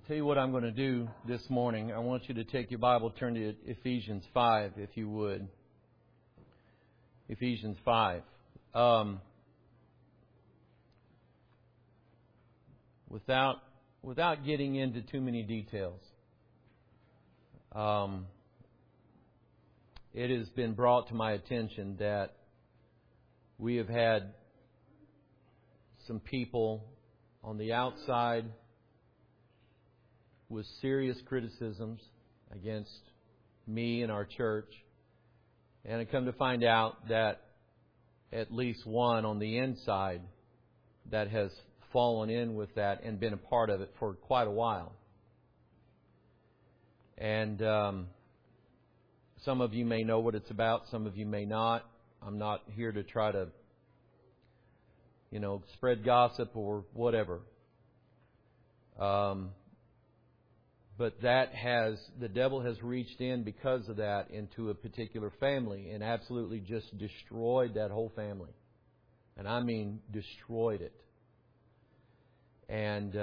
Tell you what I'm going to do this morning. I want you to take your Bible, turn to Ephesians 5, if you would. Ephesians 5. Without getting into too many details, it has been brought to my attention that we have had some people on the outside with serious criticisms against me and our church. And I come to find out that at least one on the inside that has fallen in with that and been a part of it for quite a while. And some of you may know what it's about, some of you may not. I'm not here to try to, spread gossip or whatever. But the devil has reached in because of that into a particular family and absolutely just destroyed that whole family. And I mean destroyed it. And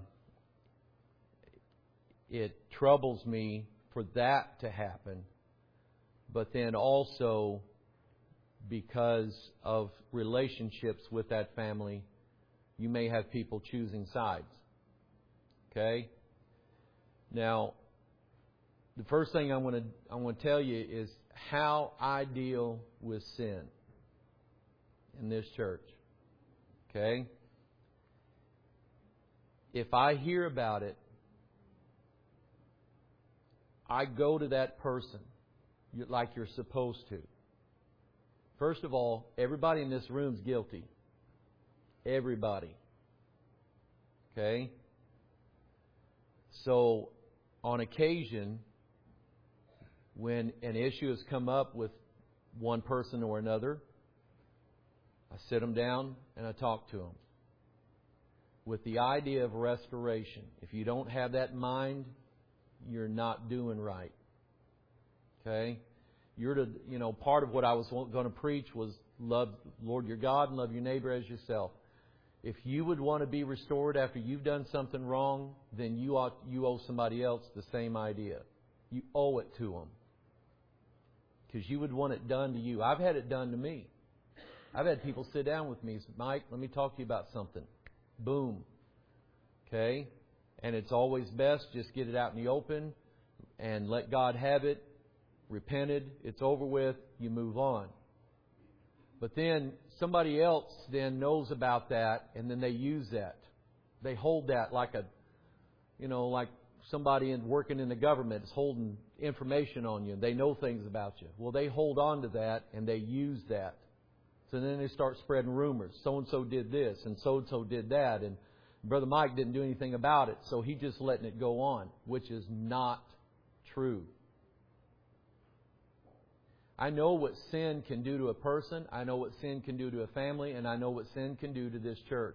it troubles me for that to happen. But then also because of relationships with that family, you may have people choosing sides. Okay? Now, the first thing I want to tell you is how I deal with sin in this church. Okay? If I hear about it, I go to that person like you're supposed to. First of all, everybody in this room is guilty. Everybody. Okay? So, on occasion, when an issue has come up with one person or another, I sit them down and I talk to them with the idea of restoration. If you don't have that in mind, you're not doing right. Okay? Part of what I was going to preach was love the Lord your God and love your neighbor as yourself. If you would want to be restored after you've done something wrong, then you owe somebody else the same idea. You owe it to them. Because you would want it done to you. I've had it done to me. I've had people sit down with me and say, Mike, let me talk to you about something. Boom. Okay? And it's always best just get it out in the open and let God have it. Repented. It's over with. You move on. But then somebody else then knows about that, and then they use that. They hold that like like somebody working in the government is holding information on you. They know things about you. Well, they hold on to that, and they use that. So then they start spreading rumors. So-and-so did this, and so-and-so did that, and Brother Mike didn't do anything about it, so he's just letting it go on, which is not true. I know what sin can do to a person. I know what sin can do to a family. And I know what sin can do to this church.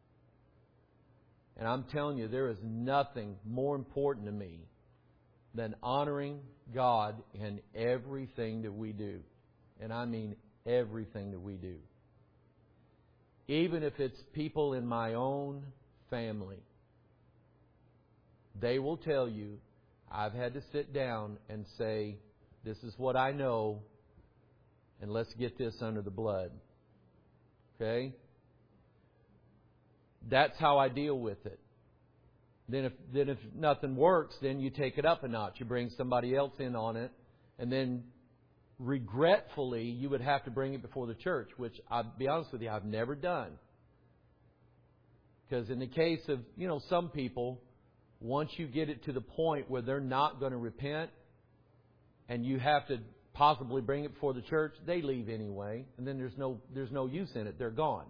And I'm telling you, there is nothing more important to me than honoring God in everything that we do. And I mean everything that we do. Even if it's people in my own family. They will tell you, I've had to sit down and say, this is what I know, and let's get this under the blood. Okay? That's how I deal with it. Then if nothing works, then you take it up a notch. You bring somebody else in on it, and then regretfully, you would have to bring it before the church, which, I'll be honest with you, I've never done. Because in the case of, some people, once you get it to the point where they're not going to repent, and you have to possibly bring it before the church, they leave anyway, and then there's no use in it. They're gone.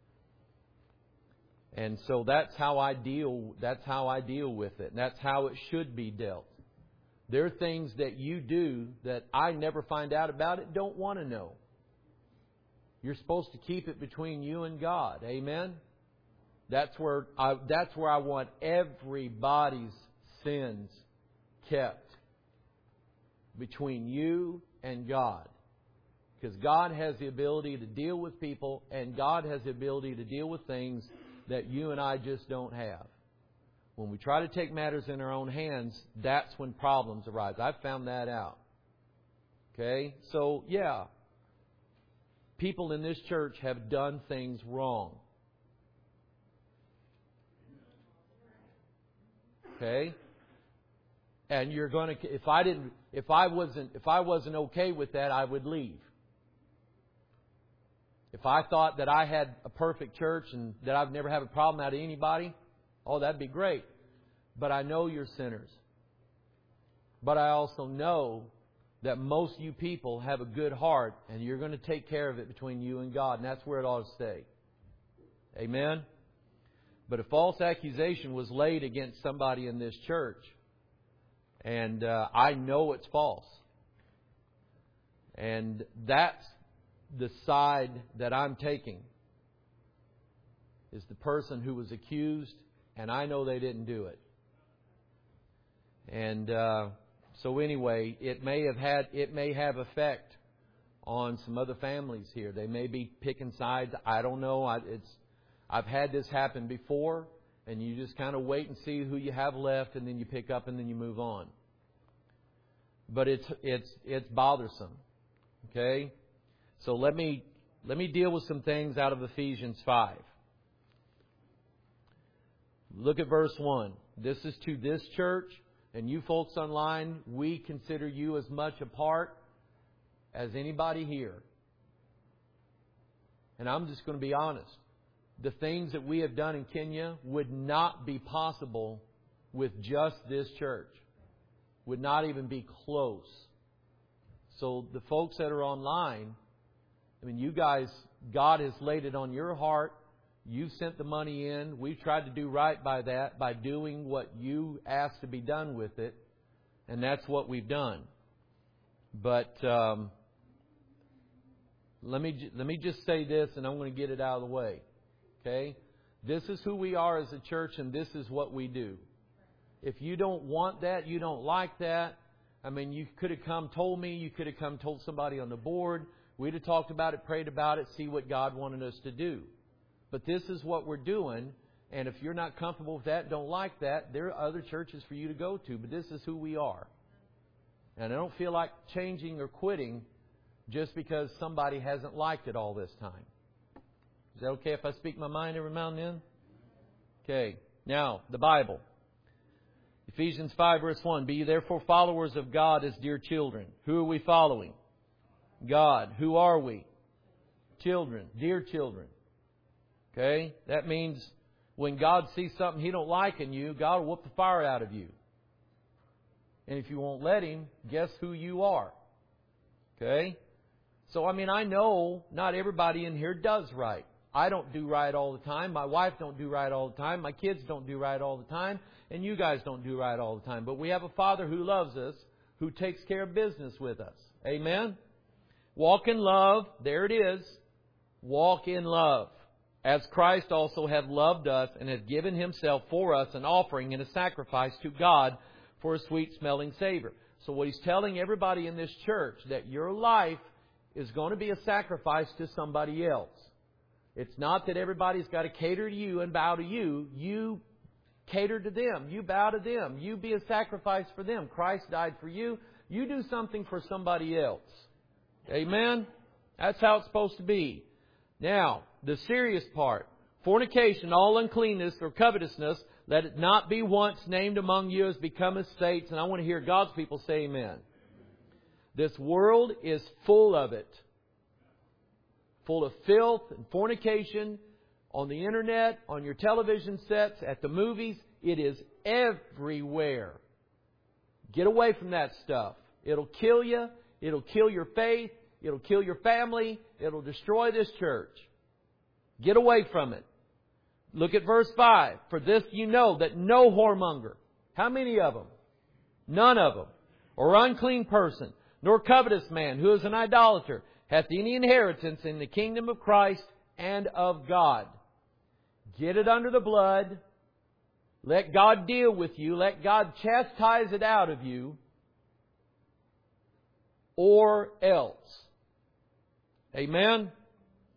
And so that's how I deal with it. And that's how it should be dealt. There are things that you do that I never find out about it, don't want to know. You're supposed to keep it between you and God. Amen? That's where I want everybody's sins kept. Between you and God. Because God has the ability to deal with people, and God has the ability to deal with things that you and I just don't have. When we try to take matters in our own hands, that's when problems arise. I've found that out. Okay? So, yeah. People in this church have done things wrong. Okay? And you're going to, if I wasn't okay with that, I would leave. If I thought that I had a perfect church and that I've never had a problem out of anybody, oh, that'd be great. But I know you're sinners. But I also know that most of you people have a good heart and you're going to take care of it between you and God. And that's where it ought to stay. Amen? But a false accusation was laid against somebody in this church. And I know it's false. And that's the side that I'm taking. Is the person who was accused, and I know they didn't do it. And so anyway, it may have effect on some other families here. They may be picking sides. I don't know. I've had this happen before, and you just kind of wait and see who you have left, and then you pick up and then you move on. But it's bothersome. Okay? So let me deal with some things out of Ephesians 5. Look at verse 1. This is to this church, and you folks online, we consider you as much a part as anybody here. And I'm just going to be honest. The things that we have done in Kenya would not be possible with just this church. Would not even be close. So the folks that are online, I mean, you guys, God has laid it on your heart. You've sent the money in. We've tried to do right by that by doing what you asked to be done with it. And that's what we've done. But let me just say this, and I'm going to get it out of the way. Okay? This is who we are as a church, and this is what we do. If you don't want that, you don't like that, I mean, you could have come told me, you could have come told somebody on the board. We'd have talked about it, prayed about it, see what God wanted us to do. But this is what we're doing, and if you're not comfortable with that, don't like that, there are other churches for you to go to, but this is who we are. And I don't feel like changing or quitting just because somebody hasn't liked it all this time. Is that okay if I speak my mind every now and then? Okay. Now, the Bible. Ephesians 5 verse 1. Be ye therefore followers of God as dear children. Who are we following? God. Who are we? Children. Dear children. Okay? That means when God sees something He don't like in you, God will whoop the fire out of you. And if you won't let Him, guess who you are? Okay? So, I mean, I know not everybody in here does right. I don't do right all the time. My wife don't do right all the time. My kids don't do right all the time. And you guys don't do right all the time. But we have a Father who loves us, who takes care of business with us. Amen? Walk in love. There it is. Walk in love. As Christ also hath loved us and hath given Himself for us an offering and a sacrifice to God for a sweet-smelling savor. So what He's telling everybody in this church, that your life is going to be a sacrifice to somebody else. It's not that everybody's got to cater to you and bow to you. You cater to them. You bow to them. You be a sacrifice for them. Christ died for you. You do something for somebody else. Amen? That's how it's supposed to be. Now, the serious part. Fornication, all uncleanness or covetousness, let it not be once named among you as becometh saints. And I want to hear God's people say amen. This world is full of it. Full of filth and fornication on the internet, on your television sets, at the movies. It is everywhere. Get away from that stuff. It'll kill you. It'll kill your faith. It'll kill your family. It'll destroy this church. Get away from it. Look at verse 5. For this you know that no whoremonger. How many of them? None of them. Or unclean person, nor covetous man, who is an idolater, hath any inheritance in the kingdom of Christ and of God. Get it under the blood. Let God deal with you. Let God chastise it out of you. Or else. Amen?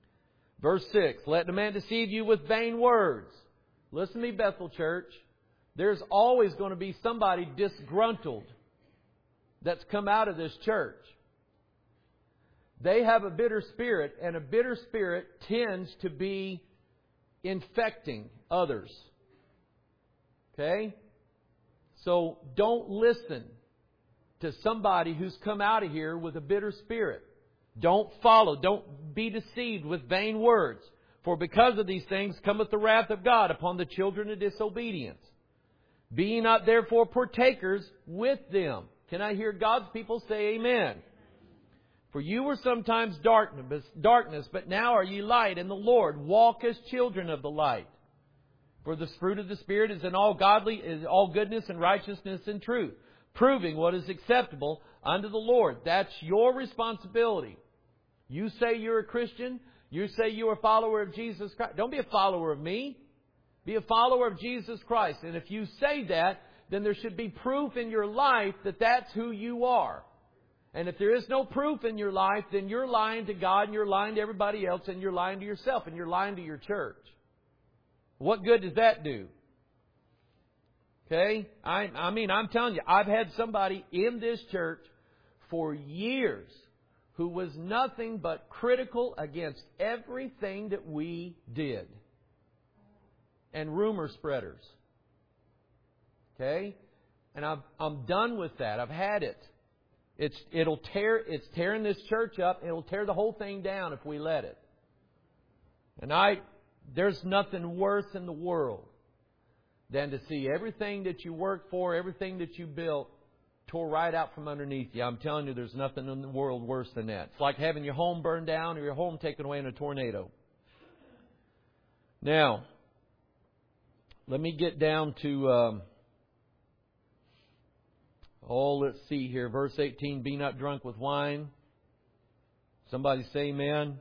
Verse 6. Let no man deceive you with vain words. Listen to me, Bethel Church. There's always going to be somebody disgruntled that's come out of this church. They have a bitter spirit, and a bitter spirit tends to be infecting others. Okay? So don't listen to somebody who's come out of here with a bitter spirit. Don't follow. Don't be deceived with vain words. For because of these things cometh the wrath of God upon the children of disobedience. Be ye not therefore partakers with them. Can I hear God's people say amen? For you were sometimes darkness, but now are ye light in the Lord. Walk as children of the light. For the fruit of the Spirit is in all goodness and righteousness and truth, proving what is acceptable unto the Lord. That's your responsibility. You say you're a Christian. You say you're a follower of Jesus Christ. Don't be a follower of me. Be a follower of Jesus Christ. And if you say that, then there should be proof in your life that that's who you are. And if there is no proof in your life, then you're lying to God and you're lying to everybody else and you're lying to yourself and you're lying to your church. What good does that do? Okay? I mean, I'm telling you, I've had somebody in this church for years who was nothing but critical against everything that we did. And rumor spreaders. Okay? And I'm done with that. I've had it. It's tearing this church up. It'll tear the whole thing down if we let it. And there's nothing worse in the world than to see everything that you worked for, everything that you built, tore right out from underneath you. I'm telling you, there's nothing in the world worse than that. It's like having your home burned down or your home taken away in a tornado. Now, let me get down to... let's see here. Verse 18, be not drunk with wine. Somebody say amen.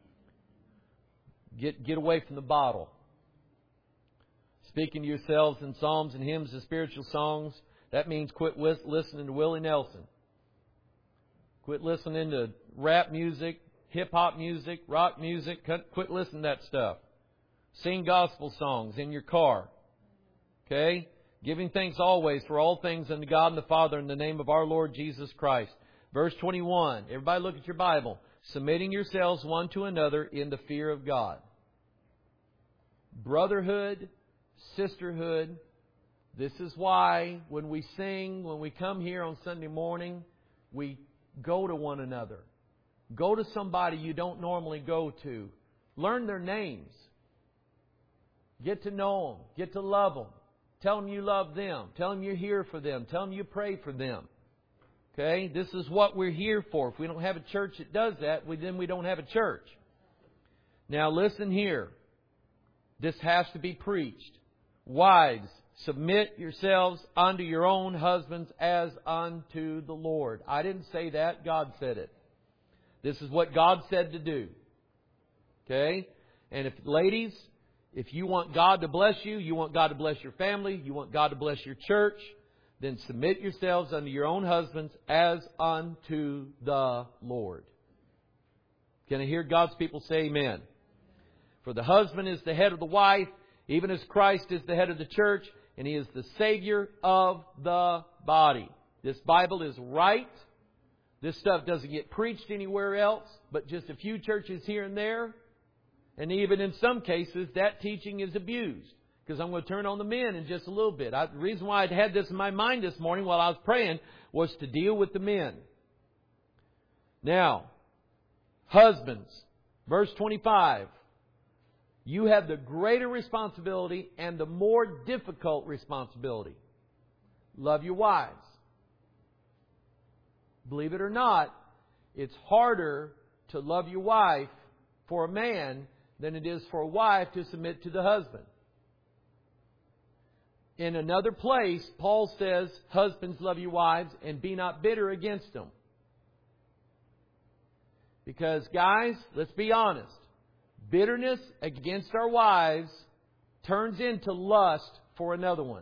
Get away from the bottle. Speaking to yourselves in psalms and hymns and spiritual songs. That means quit listening to Willie Nelson. Quit listening to rap music, hip-hop music, rock music. Quit listening to that stuff. Sing gospel songs in your car. Okay? Giving thanks always for all things unto God and the Father in the name of our Lord Jesus Christ. Verse 21. Everybody look at your Bible. Submitting yourselves one to another in the fear of God. Brotherhood, sisterhood. This is why when we sing, when we come here on Sunday morning, we go to one another. Go to somebody you don't normally go to. Learn their names. Get to know them. Get to love them. Tell them you love them. Tell them you're here for them. Tell them you pray for them. Okay? This is what we're here for. If we don't have a church that does that, then we don't have a church. Now listen here. This has to be preached. Wives, submit yourselves unto your own husbands as unto the Lord. I didn't say that. God said it. This is what God said to do. Okay? And if ladies, if you want God to bless you, you want God to bless your family, you want God to bless your church, then submit yourselves unto your own husbands as unto the Lord. Can I hear God's people say amen? For the husband is the head of the wife, even as Christ is the head of the church, and He is the Savior of the body. This Bible is right. This stuff doesn't get preached anywhere else, but just a few churches here and there. And even in some cases, that teaching is abused. Because I'm going to turn on the men in just a little bit. The reason why I had this in my mind this morning while I was praying was to deal with the men. Now, husbands, verse 25. You have the greater responsibility and the more difficult responsibility. Love your wives. Believe it or not, it's harder to love your wife for a man than it is for a wife to submit to the husband. In another place, Paul says, husbands, love your wives and be not bitter against them. Because, guys, let's be honest. Bitterness against our wives turns into lust for another one.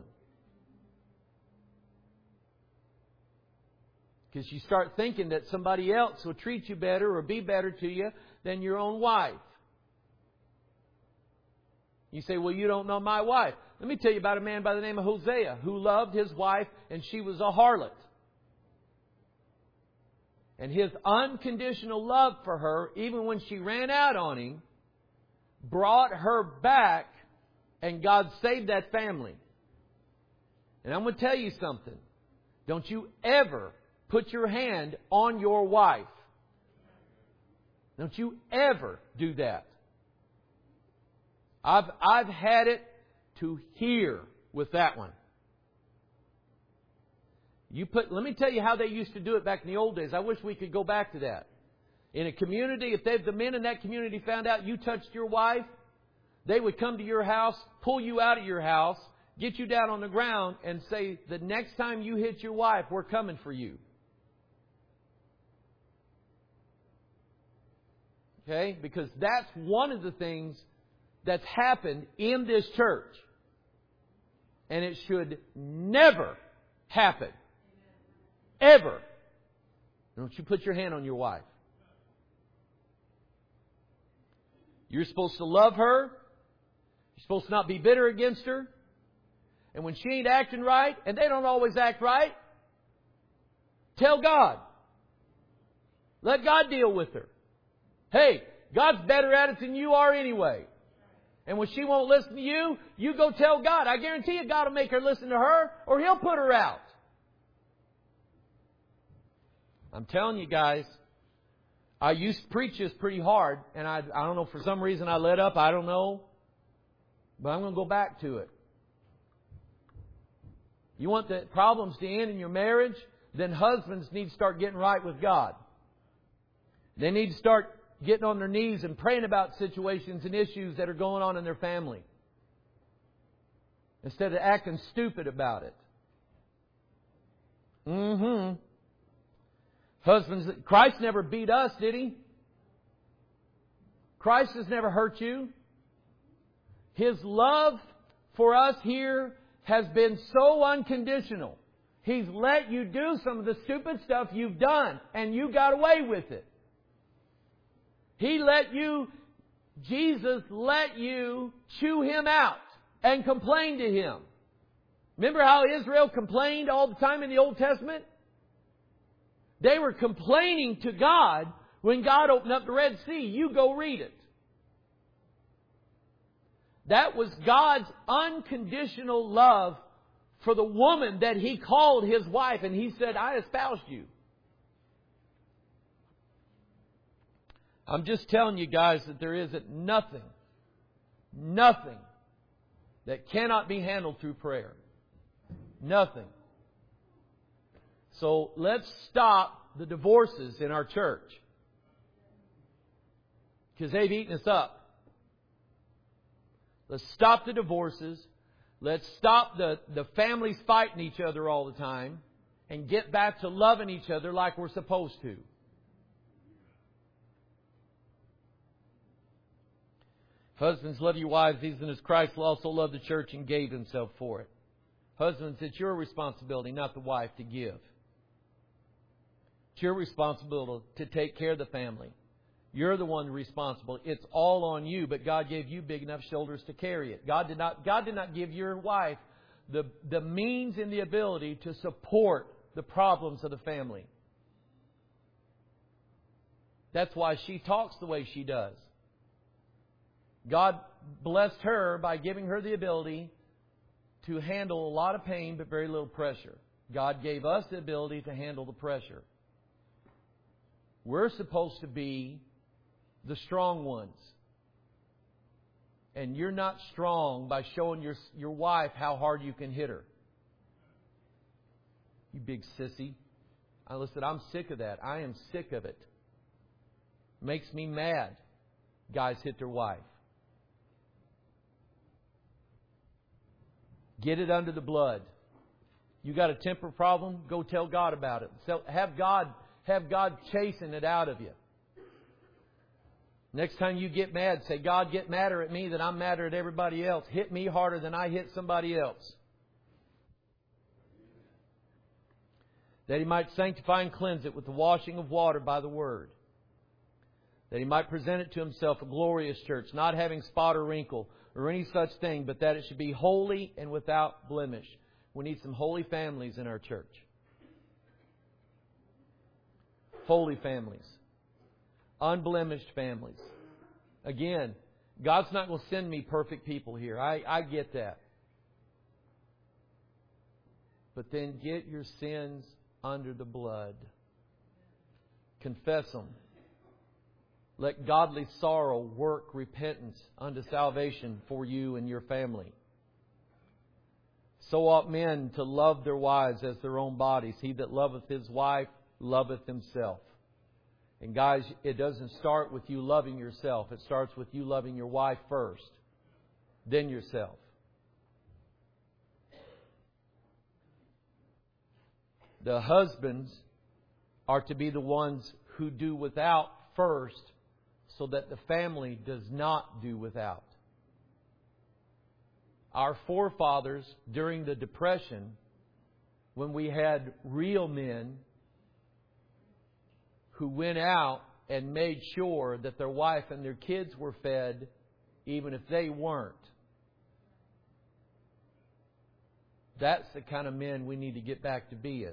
Because you start thinking that somebody else will treat you better or be better to you than your own wife. You say, well, you don't know my wife. Let me tell you about a man by the name of Hosea who loved his wife and she was a harlot. And his unconditional love for her, even when she ran out on him, brought her back, and God saved that family. And I'm going to tell you something. Don't you ever put your hand on your wife. Don't you ever do that. I've had it to here with that one. Let me tell you how they used to do it back in the old days. I wish we could go back to that. In a community, if the men in that community found out you touched your wife, they would come to your house, pull you out of your house, get you down on the ground, and say, the next time you hit your wife, we're coming for you. Okay? Because that's one of the things that's happened in this church. And it should never happen. Ever. Don't you put your hand on your wife. You're supposed to love her. You're supposed to not be bitter against her. And when she ain't acting right, and they don't always act right, tell God. Let God deal with her. Hey, God's better at it than you are anyway. And when she won't listen to you, you go tell God. I guarantee you God will make her listen to her, or He'll put her out. I'm telling you guys, I used to preach this pretty hard, and I don't know, for some reason I let up, I don't know. But I'm going to go back to it. You want the problems to end in your marriage? Then husbands need to start getting right with God. They need to start getting on their knees and praying about situations and issues that are going on in their family, instead of acting stupid about it. Husbands, Christ never beat us, did He? Christ has never hurt you. His love for us here has been so unconditional. He's let you do some of the stupid stuff you've done, and you got away with it. Jesus let you chew Him out and complain to Him. Remember how Israel complained all the time in the Old Testament? They were complaining to God when God opened up the Red Sea. You go read it. That was God's unconditional love for the woman that He called His wife. And He said, I espoused you. I'm just telling you guys that there isn't nothing that cannot be handled through prayer. Nothing. So let's stop the divorces in our church, because they've eaten us up. Let's stop the divorces. Let's stop the families fighting each other all the time, and get back to loving each other like we're supposed to. Husbands, love your wives even as Christ also loved the church and gave Himself for it. Husbands, it's your responsibility, not the wife, to give. It's your responsibility to take care of the family. You're the one responsible. It's all on you, but God gave you big enough shoulders to carry it. God did not give your wife the means and the ability to support the problems of the family. That's why she talks the way she does. God blessed her by giving her the ability to handle a lot of pain but very little pressure. God gave us the ability to handle the pressure. We're supposed to be the strong ones. And you're not strong by showing your wife how hard you can hit her. You big sissy. Listen, I'm sick of that. I am sick of it. Makes me mad. Guys hit their wife. Get it under the blood. You got a temper problem? Go tell God about it. So have God chasing it out of you. Next time you get mad, say, God, get madder at me than I'm madder at everybody else. Hit me harder than I hit somebody else. That He might sanctify and cleanse it with the washing of water by the Word. that He might present it to Himself a glorious church, not having spot or wrinkle or any such thing, but that it should be holy and without blemish. We need some holy families in our church. Holy families. Unblemished families. Again, God's not going to send me perfect people here. I get that. But then get your sins under the blood. Confess them. Let godly sorrow work repentance unto salvation for you and your family. So ought men to love their wives as their own bodies. He that loveth his wife loveth himself. And guys, it doesn't start with you loving yourself. It starts with you loving your wife first, then yourself. The husbands are to be the ones who do without first, so that the family does not do without. Our forefathers, during the Depression, when we had real men who went out and made sure that their wife and their kids were fed, even if they weren't. That's the kind of men we need to get back to being.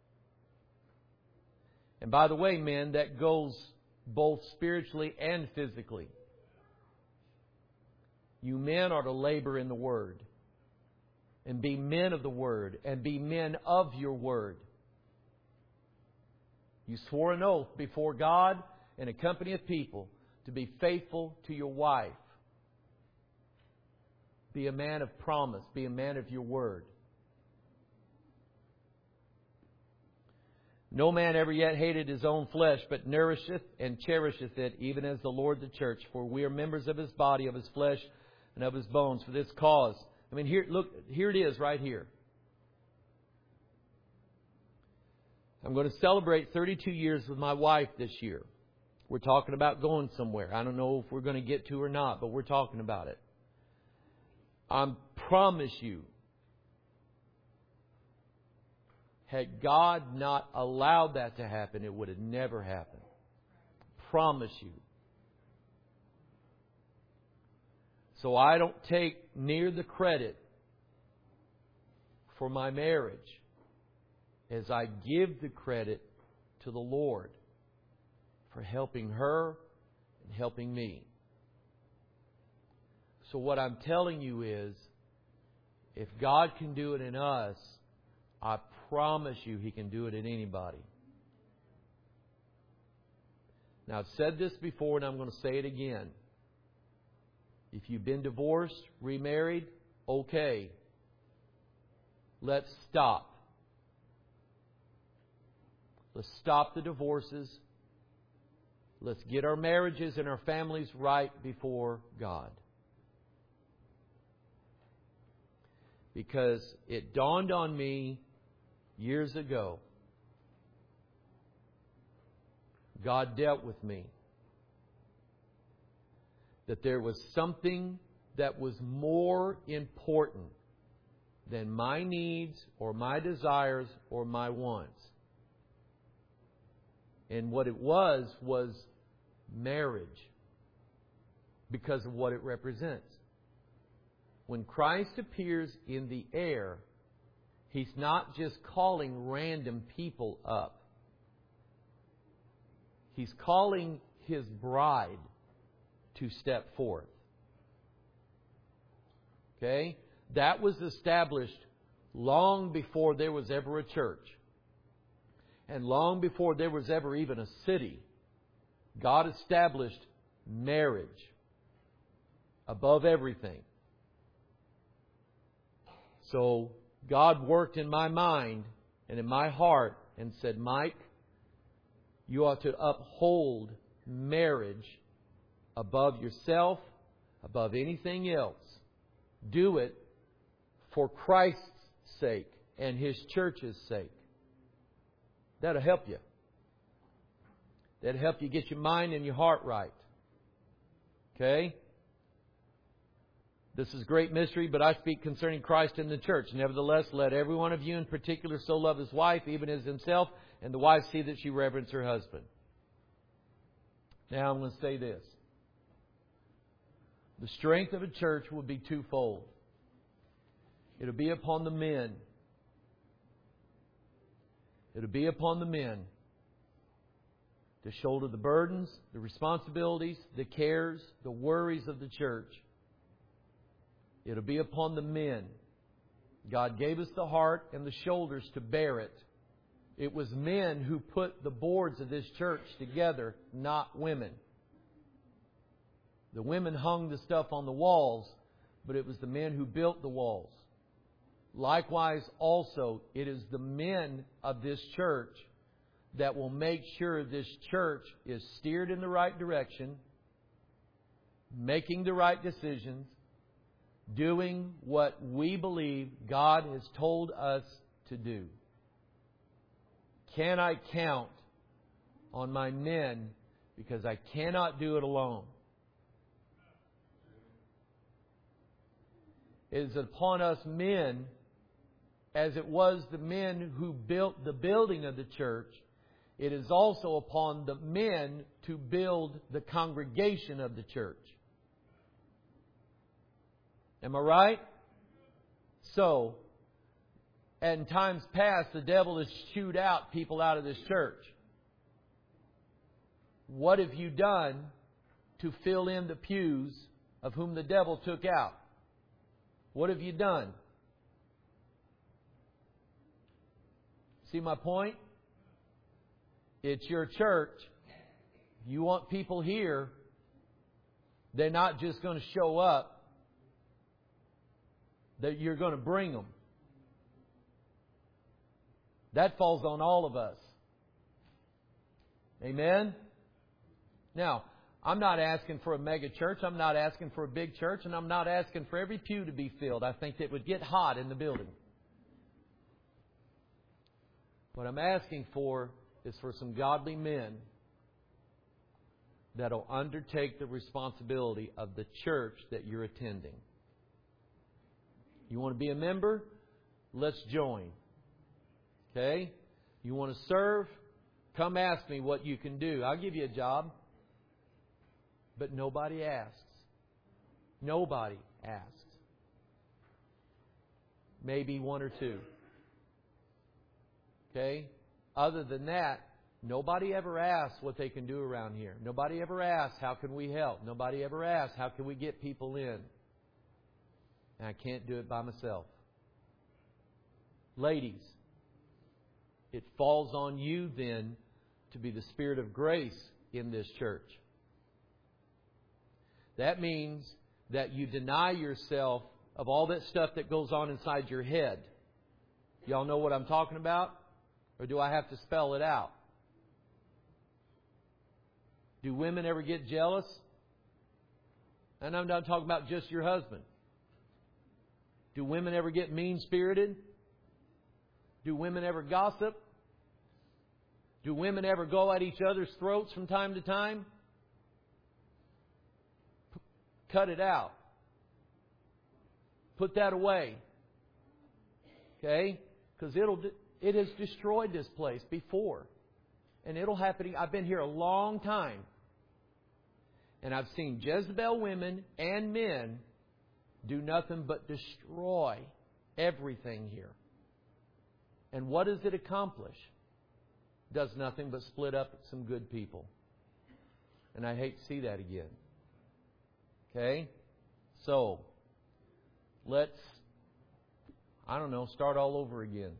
And by the way, men, that goes both spiritually and physically. You men are to labor in the Word. And be men of the Word. And be men of your Word. You swore an oath before God and a company of people to be faithful to your wife. Be a man of promise. Be a man of your Word. No man ever yet hated his own flesh, but nourisheth and cherisheth it, even as the Lord the church. For we are members of His body, of His flesh, and of His bones. For this cause. I mean, here it is right here. I'm going to celebrate 32 years with my wife this year. We're talking about going somewhere. I don't know if we're going to get to or not, but we're talking about it. I promise you, had God not allowed that to happen, it would have never happened. Promise you. So I don't take near the credit for my marriage as I give the credit to the Lord for helping her and helping me. So what I'm telling you is, if God can do it in us, I promise you He can do it in anybody. Now, I've said this before and I'm going to say it again. If you've been divorced, remarried, okay. Let's stop. Let's stop the divorces. Let's get our marriages and our families right before God. Because it dawned on me years ago. God dealt with me. That there was something that was more important than my needs or my desires or my wants. And what it was marriage. Because of what it represents. When Christ appears in the air, He's not just calling random people up. He's calling His bride to step forth. Okay? That was established long before there was ever a church. And long before there was ever even a city. God established marriage above everything. So God worked in my mind and in my heart and said, Mike, you ought to uphold marriage above yourself, above anything else. Do it for Christ's sake and His church's sake. That'll help you. That'll help you get your mind and your heart right. Okay? This is great mystery, but I speak concerning Christ and the church. Nevertheless, let every one of you in particular so love his wife, even as himself, and the wife see that she reverence her husband. Now I'm going to say this. The strength of a church will be twofold. It'll be upon the men. It'll be upon the men to shoulder the burdens, the responsibilities, the cares, the worries of the church. It'll be upon the men. God gave us the heart and the shoulders to bear it. It was men who put the boards of this church together, not women. The women hung the stuff on the walls, but it was the men who built the walls. Likewise, also, it is the men of this church that will make sure this church is steered in the right direction, making the right decisions, doing what we believe God has told us to do. Can I count on my men because I cannot do it alone? It is upon us men, as it was the men who built the building of the church, it is also upon the men to build the congregation of the church. Am I right? So, in times past, the devil has chewed out people out of this church. What have you done to fill in the pews of whom the devil took out? What have you done? See my point? It's your church. You want people here. They're not just going to show up. That you're going to bring them. That falls on all of us. Amen? Now, I'm not asking for a mega church. I'm not asking for a big church. And I'm not asking for every pew to be filled. I think it would get hot in the building. What I'm asking for is for some godly men that will undertake the responsibility of the church that you're attending. You want to be a member? Let's join. Okay? You want to serve? Come ask me what you can do. I'll give you a job. But nobody asks. Nobody asks. Maybe one or two. Okay? Other than that, nobody ever asks what they can do around here. Nobody ever asks, how can we help? Nobody ever asks, how can we get people in? And I can't do it by myself. Ladies, it falls on you then to be the spirit of grace in this church. That means that you deny yourself of all that stuff that goes on inside your head. Y'all know what I'm talking about? Or do I have to spell it out? Do women ever get jealous? And I'm not talking about just your husband. Do women ever get mean-spirited? Do women ever gossip? Do women ever go at each other's throats from time to time? Cut it out. Put that away. Okay? Because it has destroyed this place before. And it'll happen. I've been here a long time. And I've seen Jezebel women and men do nothing but destroy everything here. And what does it accomplish? Does nothing but split up some good people. And I hate to see that again. Okay? So, let's, start all over again.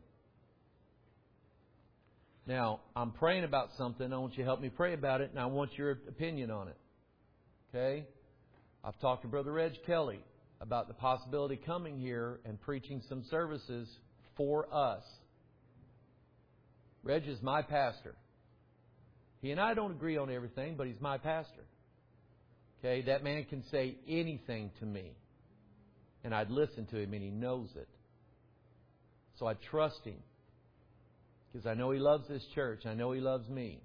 Now, I'm praying about something. I want you to help me pray about it, and I want your opinion on it. Okay? I've talked to Brother Reg Kelly about the possibility of coming here and preaching some services for us. Reg is my pastor. He and I don't agree on everything, but he's my pastor. Okay? That man can say anything to me, and I'd listen to him, and he knows it. So I trust him. Because I know he loves this church. I know he loves me.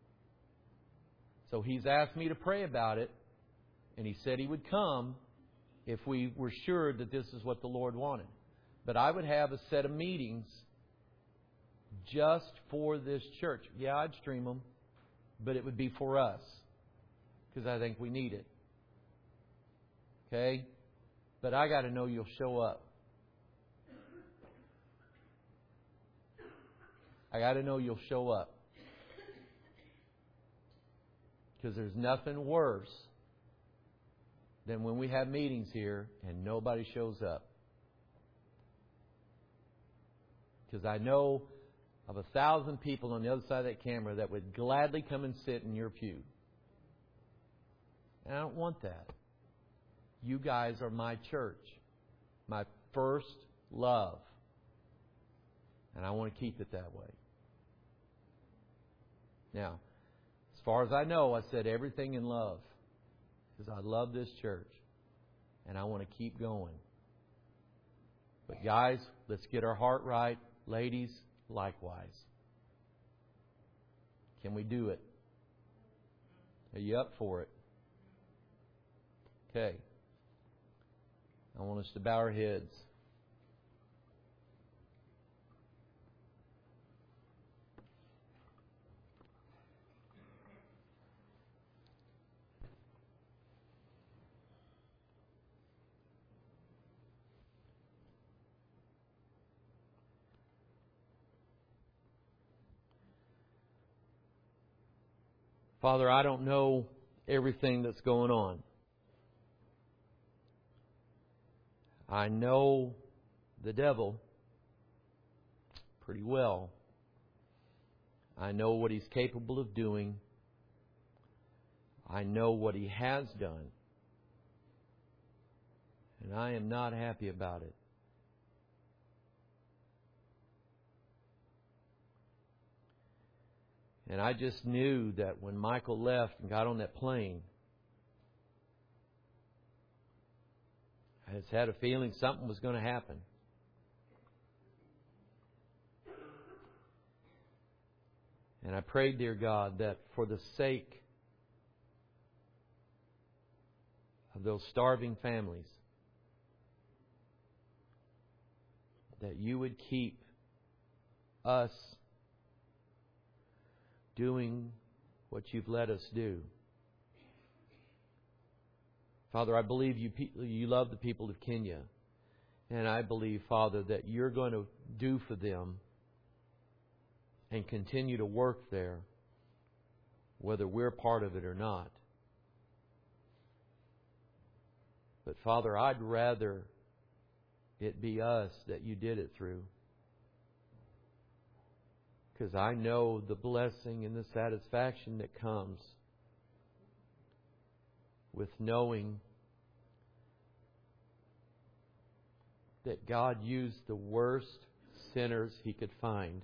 So he's asked me to pray about it. And he said he would come if we were sure that this is what the Lord wanted. But I would have a set of meetings just for this church. Yeah, I'd stream them. But it would be for us. because I think we need it. Okay? But I got to know you'll show up. I got to know you'll show up. Because there's nothing worse than when we have meetings here and nobody shows up. Because I know of 1,000 people on the other side of that camera that would gladly come and sit in your pew. And I don't want that. You guys are my church, my first love. And I want to keep it that way. Now, as far as I know, I said everything in love. Because I love this church. And I want to keep going. But guys, let's get our heart right. Ladies, likewise. Can we do it? Are you up for it? Okay. I want us to bow our heads. Father, I don't know everything that's going on. I know the devil pretty well. I know what he's capable of doing. I know what he has done. And I am not happy about it. And I just knew that when Michael left and got on that plane, I just had a feeling something was going to happen. And I prayed, dear God, that for the sake of those starving families, that you would keep us doing what you've let us do. Father, I believe you love the people of Kenya. And I believe, Father, that you're going to do for them and continue to work there, whether we're part of it or not. But Father, I'd rather it be us that you did it through. Because I know the blessing and the satisfaction that comes with knowing that God used the worst sinners He could find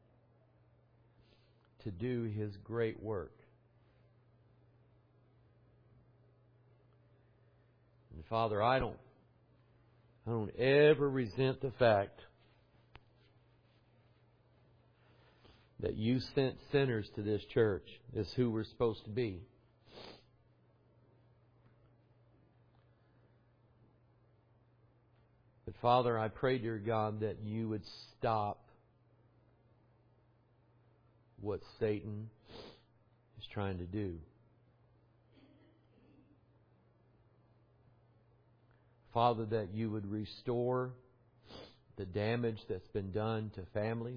to do His great work. And Father, I don't ever resent the fact that you sent sinners to this church as who we're supposed to be. But Father, I pray, dear God, that you would stop what Satan is trying to do. Father, that you would restore the damage that's been done to families.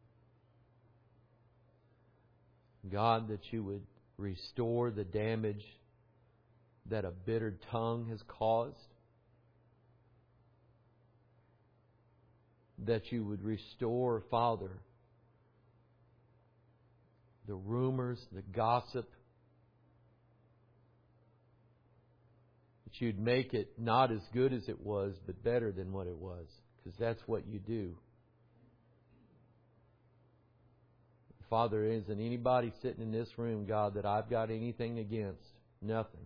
God, that you would restore the damage that a bitter tongue has caused. That you would restore, Father, the rumors, the gossip. That you'd make it not as good as it was, but better than what it was. Because that's what you do. Father, there isn't anybody sitting in this room, God, that I've got anything against. Nothing.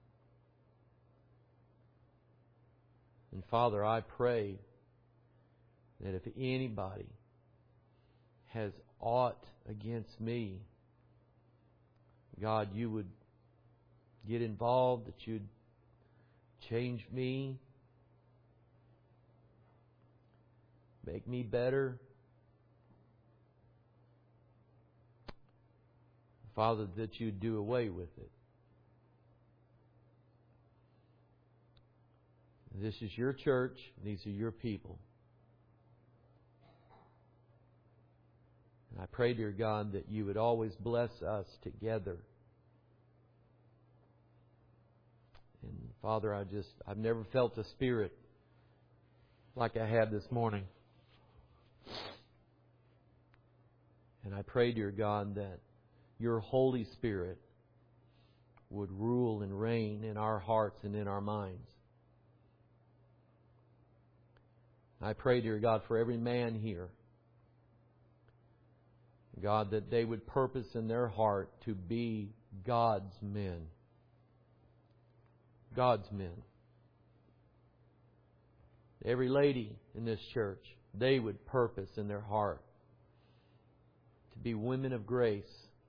And Father, I pray that if anybody has aught against me, God, you would get involved, that you'd change me, make me better. Father, that you'd do away with it. This is your church. These are your people. And I pray, dear God, that you would always bless us together. And Father, I've never felt the Spirit like I have this morning. And I pray, dear God, that your Holy Spirit would rule and reign in our hearts and in our minds. I pray, dear God, for every man here, God, that they would purpose in their heart to be God's men. God's men. Every lady in this church, they would purpose in their heart to be women of grace,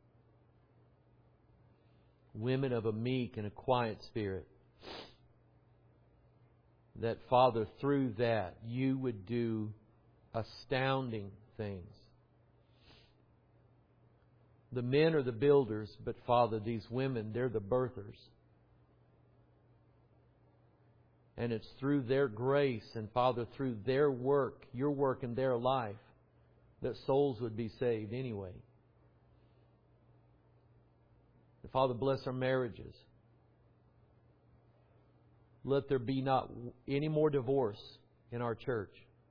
women of a meek and a quiet spirit. That, Father, through that, you would do astounding things. The men are the builders, but, Father, these women, they're the birthers. And it's through their grace and, Father, through their work, your work in their life, that souls would be saved anyway. And Father, bless our marriages. Let there be not any more divorce in our church.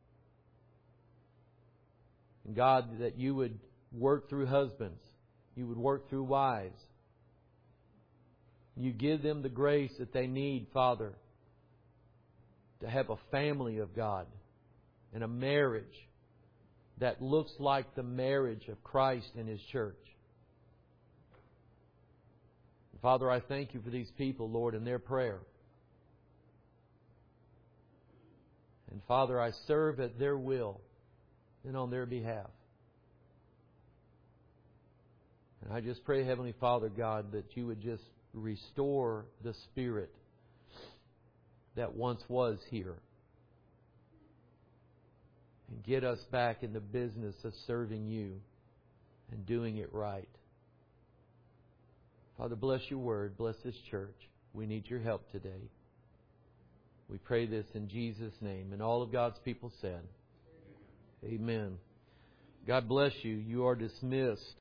And God, that you would work through husbands. You would work through wives. You give them the grace that they need, Father, to have a family of God and a marriage that looks like the marriage of Christ and His church. Father, I thank you for these people, Lord, and their prayer. And Father, I serve at their will and on their behalf. And I just pray, Heavenly Father, God, that you would just restore the spirit that once was here. And get us back in the business of serving you and doing it right. Father, bless your word. Bless this church. We need your help today. We pray this in Jesus' name. And all of God's people said, Amen. God bless you. You are dismissed.